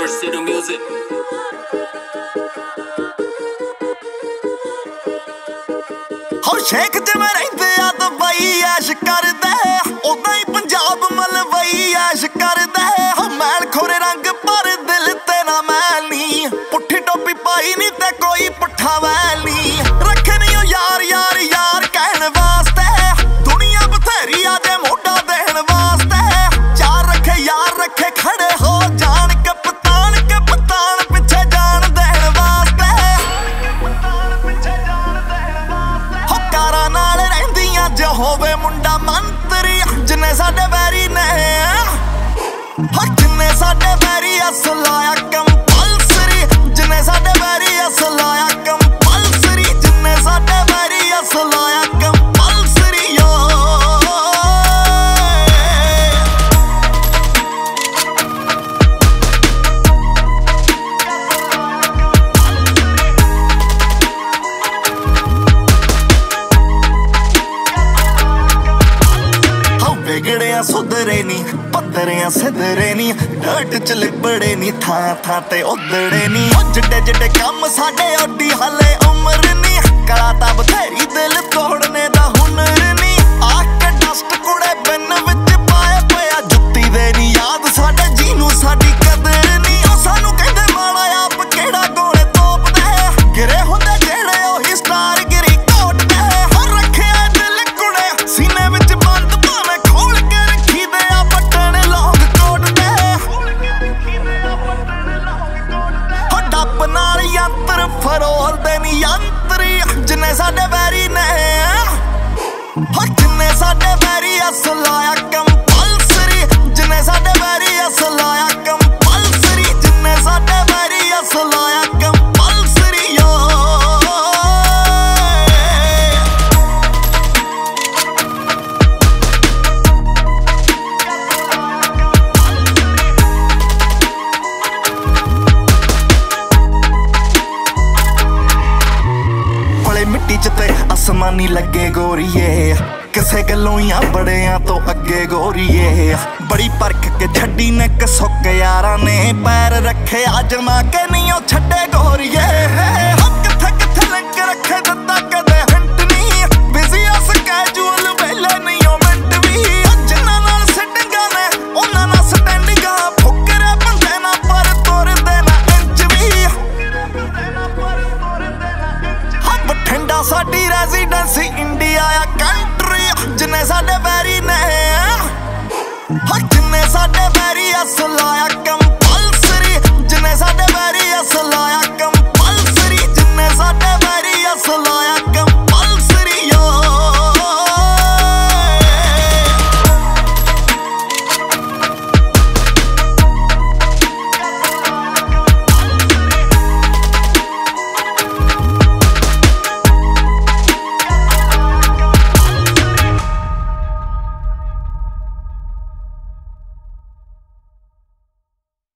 Pursuit of music. ਹੋ ਸ਼ੇਖ ਜਿਵੇਂ ਰਹਿੰਦੇ ਆ ਦੁਬਈ ਐਸ਼ ਕਰਦੇ ਉਦਾਂ ਹੀ ਪੰਜਾਬ ਮਲਵਈ ਐਸ਼ ਕਰਦੇ ਹੋ ਮੈਲ ਖੋਰੇ ਰੰਗ ਪਰ ਦਿਲ ਤੇ ਨਾ ਮੈਲ ਨੀ ਪੁੱਠੀ ਟੋਪੀ ਪਾਈ ਨੀ ਤੇ ਕੋਈ ਪੁੱਠਾ ਵੈਲ ਨੀ ਰੱਖੇ ਨੀ ਉਹ ਯਾਰ ਯਾਰ ਯਾਰ ਕਹਿਣ ਵਾਸਤੇ ਦੁਨੀਆ ਬਥੇਰੀ ਆ ਦੇ ਮੋਢਾ ਦੇਣ ਵਾਸਤੇ ਚਾਰ ਰੱਖੇ ਯਾਰ ਰੱਖੇ ਖੜੇ ਹੋ ਜਾਣ ਕਪਤਾਨ ਪਿੱਛੇ ਜਾਣ ਦੇਣ ਵਾਸਤੇ ਹੋ ਕਾਰਾਂ ਨਾਲ ਰਹਿੰਦੀਆਂ ਜੋ ਹੋਵੇ ਮੁੰਡਾ ਮੰਤਰੀ ਜਿੰਨੇ ਸਾਡੇ ਵੈਰੀ ਨੇ ਹੋ ਜਿੰਨੇ ਸਾਡੇ ਵੈਰੀ ਅਸਲ ਆਇਆ ਕੰਪਲਸਰੀ ਜਿੰਨੇ ਸਾਡੇ ਵੈਰੀ ਅਸਲ ਆਇਆ ਕੰਪਲਸਰੀ ਜਿੰਨੇ ਸਾਡੇ ਵੈਰੀ ਅਸਲ ਆਇਆ ਕੰਪਲਸਰੀ ਵਿਗੜਿਆ ਸੁਧਰੇ ਨੀ ਪੱਧਰਿਆਂ ਸਿਧਰੇ ਨੀ ਡਟ ਚ ਲਿਬੜੇ ਨੀ ਥਾਂ ਤੇ ਉਧੜੇ ਨੀ ਜਿੱਡੇ ਜਿੱਡੇ ਕੰਮ ਸਾਡੇ ਓਡੀ ਹਲੇ ਉਮਰ ਨੀ ਕਲਾ ਤਾਂ ਬਥੇਰੀ ਦਿਲ ਤੋੜਨੇ ਦਾ ਹੁਨਰ ਨੀ ਆ ਕੇ ਡਸਟ ਕੁੜੇ ਬਿੰਨ ਵਿੱਚ ਪਾਏ ਪਿਆ ਜੁੱਤੀ ਦੇ ਨੀ ਯਾਦ ਸਾਡੇ ਜੀ ਨੂੰ ਸਾਡੀ ਕਦਰ ਨੀ ਉਹ ਸਾਨੂੰ ਕਹਿੰਦੇ ਮਾੜਾ ਆਪ ਕਿਹੜਾ ਗੋਲੇ ਤੋਪਦੇ ਗਿਰੇ ਹੁੰਦੇ ਜਿਹੜੇ ਉਹੀ ਸਟਾਰ ਗਿਰੀ ਕੋਟਦੇ ਹੋ ਰੱਖਿਆ ਦਿਲ ਕੁੜੇ ਸੀਨੇ ਵਿੱਚ ਬੰਦ ਭਾਵੇਂ ਖੋਲ ਕੇ ਰੱਖੀ ਦੇ ਆ ਬਟਨ ਲੌਂਗ ਕੋਟ ਦੇ ਹੋ ਡੱਪ ਨਾਲ ਯੰਤਰ ਫਰੋਲਦੇ ਨੀ ਯੰਤਰੀ ਜਿੰਨੇ ਸਾਡੇ ਵੈਰੀ ਨੇ ਹੋ ਜਿੰਨੇ ਸਾਡੇ ਵੈਰੀ ਅਸਲ ਆਇਆ ਕੰਪਲਸਰੀ ਜਿੰਨੇ ਸਾਡੇ ਵੈਰੀ ਅਸਲ ਆਇਆ ਕੰਪਲਸਰੀ ਜਿੰਨੇ ਸਾਡੇ ਵੈਰੀ ਅਸਲ ਆਇਆ ਕੰਪਲਸਰੀ ਮਿੱਟੀ ਚ ਤੇ ਅਸਮਾਨੀ ਲੱਗੇ ਗੋਰੀਏ ਕਿਸੇ ਗੱਲੋਂ ਆ ਬੜਿਆਂ ਤੋਂ ਅੱਗੇ ਗੋਰੀਏ ਬੜੀ ਪਰਖ ਕੇ ਛੱਡੀ ਨੇ ਕਸੁੱਕ ਯਾਰਾਂ ਨੇ ਪੈਰ ਰੱਖੇ ਅਜਮਾ ਕੇ ਨਹੀਂ ਉਹ ਛੱਡੇ ਗੋਰੀਏ ਕਿੱਥੇ ਕਿੱਥੇ ਲਿੰਕ ਰੱਖੇ ਦਿੱਤਾ ਕਦੇ